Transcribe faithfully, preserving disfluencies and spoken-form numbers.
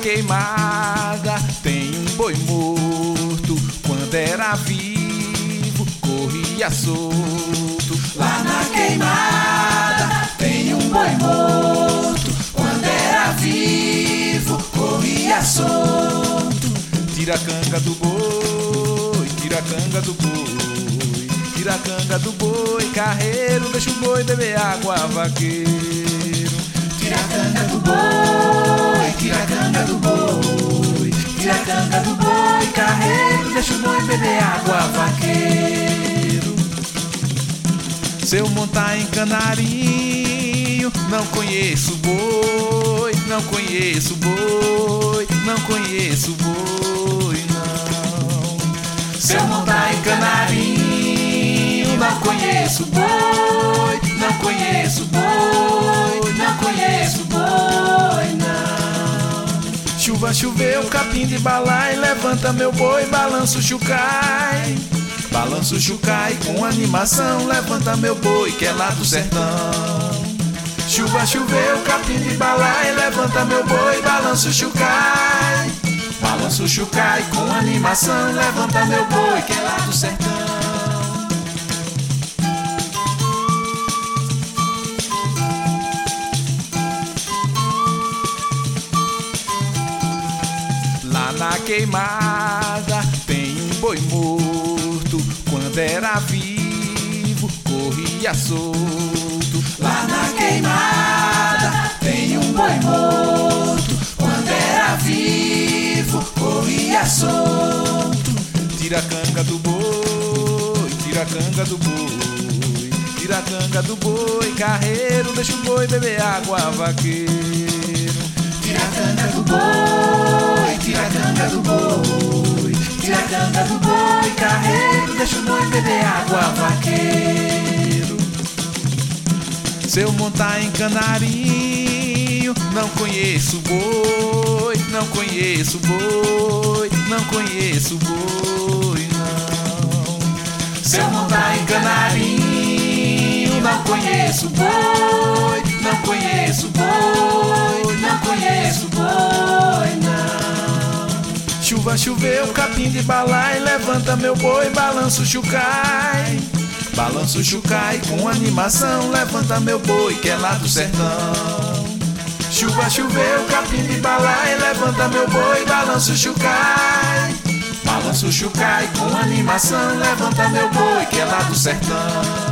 queimada tem um boi morto. Quando era vivo, corria solto. Lá na queimada tem um boi morto. Quando era vivo, corria solto. Tira a canga do boi, tira a canga do boi, tira a canga do boi, carreiro, deixa o boi beber água, vaqueiro. Tira a canga do boi, tira a canga do boi, tira a canga do boi, carreiro, deixa o boi beber água, vaqueiro. Se eu montar em canarinho, não conheço boi, não conheço boi, não conheço boi, não. Se eu montar em canarinho, não conheço boi, não conheço boi, não conheço boi, não. Chuva, choveu, capim de balai, levanta meu boi, balança o chucai. Balança o chucai com animação, levanta meu boi que é lá do sertão. Chuva, choveu, capim de balai, levanta meu boi, balança o chucai. Balança o chucai com animação, levanta meu boi que é lá do sertão. Lá na queimada tem um boi morto. Quando era vivo, corria solto. Lá na queimada tem um boi morto. Quando era vivo, corria solto. Tira a canga do boi, tira a canga do boi, tira a canga do boi, carreiro, deixa o boi beber água, vaqueiro. Tira a canga do boi, tira a canga do boi, tira a canga do boi, carreiro, deixa o boi beber água, vaqueiro. Se eu montar em canarinho, não conheço boi, não conheço boi, não conheço boi, não. Se eu montar em canarinho, não conheço boi, não conheço boi, não conheço boi, não. Chuva, choveu, capim de balai, levanta meu boi, balança o chucai. Balança o chucai com animação, levanta meu boi que é lá do sertão. Chuva, choveu, capim de balai, levanta meu boi, balança o chucai. Balança o chucai com animação, levanta meu boi que é lá do sertão.